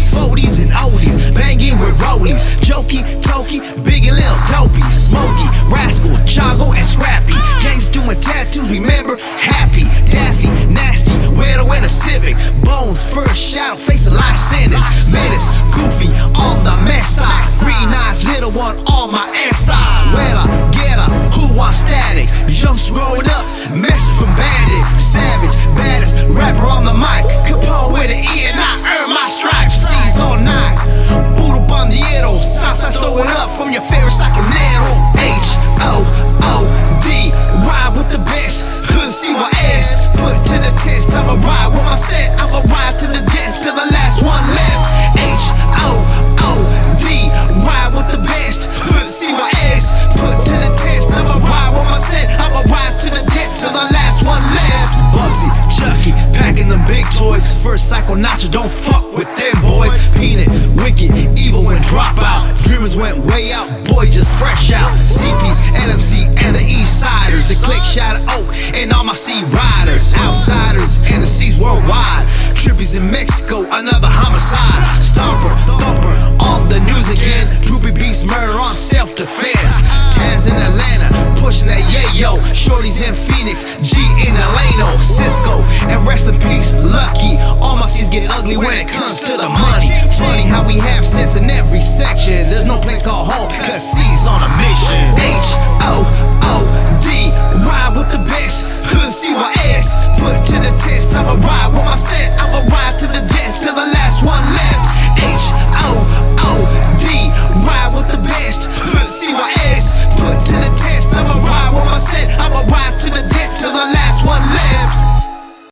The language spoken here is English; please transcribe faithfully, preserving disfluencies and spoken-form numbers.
forties and oldies, banging with rollies. Jokey, Tokey, Big and Lil Dopey, Smokey, Rascal, Chago, and Scrappy. Gangs doing tattoos, remember? Happy, Daffy, Nasty, Weirdo, and a Civic. Bones, first shadow, face a life sentence. Menace, Goofy, on the mess side. Green eyes, little one, on my S side. Wetter, getter, who wants static? Youngsters growing up, message from Bandit. Savage, baddest rapper on the mic. Capone with an E and I earn my stripes. C's all night, Budo Bandiero. Salsa, throw it up from your favorite sacanero. H O O D, ride with the best. Hood C Y S, put it to the test. I'ma ride with my set, I'ma ride to the death, till the last one left. H O O D, ride with the best. Hood C Y S, put it to the test. I'ma ride with my set, I'ma ride to the death, till the last one left. Bugsy, Chucky, packing them big toys. First Psycho Nacho, don't fuck with them boys. Peanut, wicked, evil, and drop out. Dreamers went way out, boy just fresh out. C Ps, N M C, and the East Siders. The click, Shadow Oak, and all my C riders. Outsiders, and the C's worldwide. Trippies in Mexico, another homicide. Stomper, thumper, on the news again. Droopy Beast murder on self-defense. Taz in Atlanta, pushing that yayo. Shorties in Phoenix, G in Eleno. Cisco, and rest in peace, Lucky. All my C's get ugly when it comes to the money. Funny how we have sense in every section. There's no place called home, cause C's on a mission.